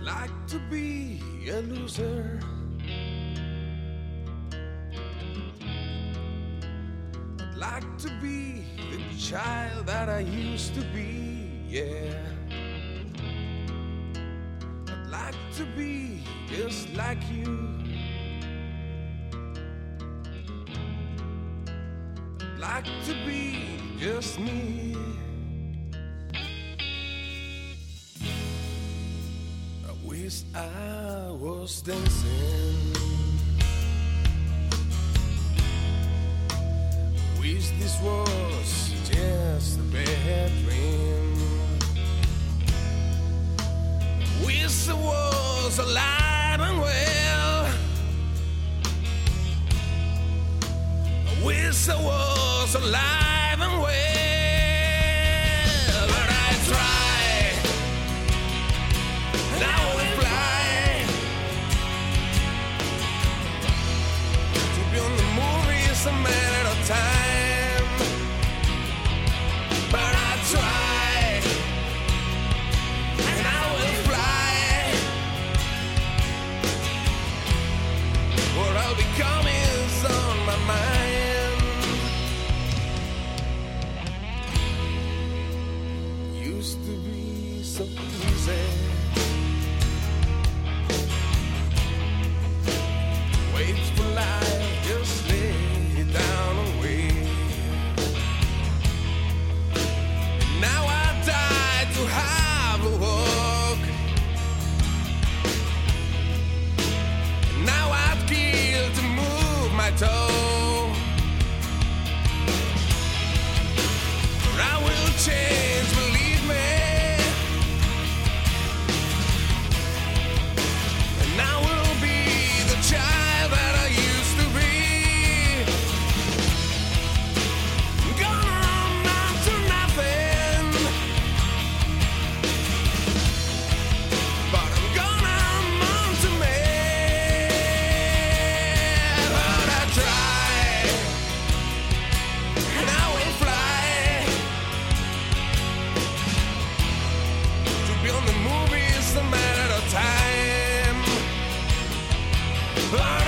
like to be a loser. I'd like to be the child that I used to be, yeah. I'd like to be just like you. I'd like to be just me. I wish I was dancing. Wish this was just a bad dream. Wish I was alive and well. I wish I was alive and well. But I try, and I will fly to be on the movies a matter of time. But I try, and I will fly. What I'll become is on my mind. Used to be so easy. Wait for life, just lay it down and wait. And now I die to have a walk. And now I'd kill to move my toe. But I will change, believe me. And I will be the child that I used to be. Gonna amount to nothing, but I'm gonna amount to me. But I try, and I will fly to be on the movies a matter of time. But